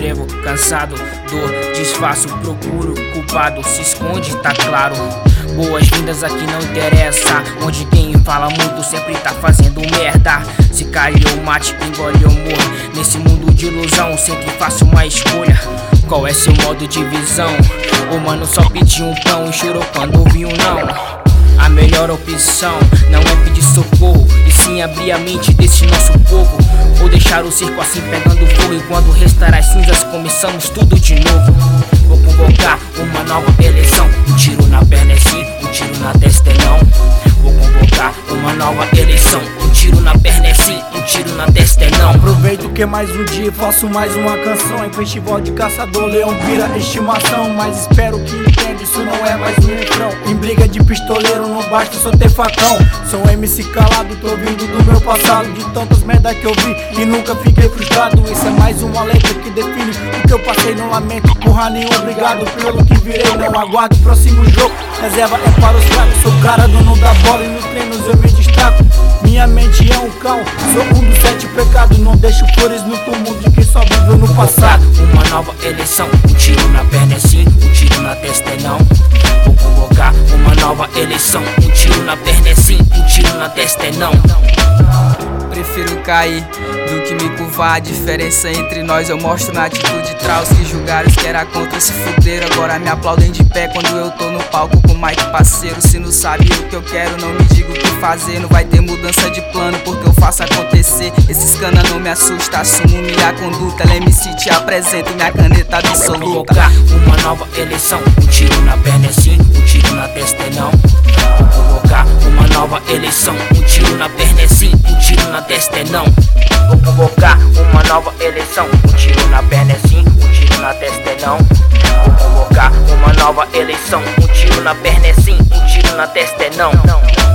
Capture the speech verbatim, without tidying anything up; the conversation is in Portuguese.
escrevo, cansado, dor, disfarço, procuro, culpado, se esconde, tá claro. Boas-vindas aqui não interessa, onde quem fala muito sempre tá fazendo merda. Se calhou mate, engole ou morre, nesse mundo de ilusão sempre faço uma escolha. Qual é seu modo de visão? O mano só pediu um pão e chorou quando ouviu um não. A melhor opção não é pedir socorro, e sim abrir a mente desse nosso povo. Ou deixar o circo assim pegando fogo, e quando restar as cinzas começamos tudo de novo. Vou convocar uma nova eleição, um tiro na perna é sim, um tiro na testa é não. Vou convocar uma nova eleição, um tiro na perna é sim, um tiro na testa é não. Aproveito que mais um dia faço mais uma canção. Em festival de caçador, leão vira estimação. Mas espero que entenda, isso não é mais um refrão. Em briga de pistoleiro não basta só ter facão. Sou um M C calado, tô vindo do meu passado, de tantas merda que eu vi e nunca fiquei frustrado. Isso é mais uma letra que define o que eu passei, não lamento porra nenhum. Obrigado pelo que virei, não aguardo o próximo jogo. Reserva é para os fracos, sou cara dono da bola e nos treinos eu me destaco. Minha mente é um cão, sou um dos sete pecados. Não deixo flores no túmulo de quem só viveu no passado. Uma nova eleição, um tiro na perna é sim, um tiro na testa é não. Vou convocar uma nova eleição, um tiro na perna é sim, um tiro na testa é não. Prefiro cair do que me curvar. A diferença entre nós eu mostro na atitude. Traus que julgaram os que era contra se fuderam, agora me aplaudem de pé quando eu tô no palco com o Mike parceiro. Se não sabe o que eu quero, não me diga o que fazer. Não vai ter mudança de plano porque eu faço acontecer. Esses cana não me assusta, assumo minha conduta. L M C te apresento minha caneta absoluta. Vou convocar uma nova eleição, um tiro na perna é sim, um tiro na testa é não. Vou convocar uma nova eleição, um tiro na perna é sim, um tiro na testa é não. Vou convocar uma nova eleição, um tiro na perna é sim, um tiro na testa é não. Vou convocar uma nova eleição, um tiro na perna é sim, um tiro na testa é não.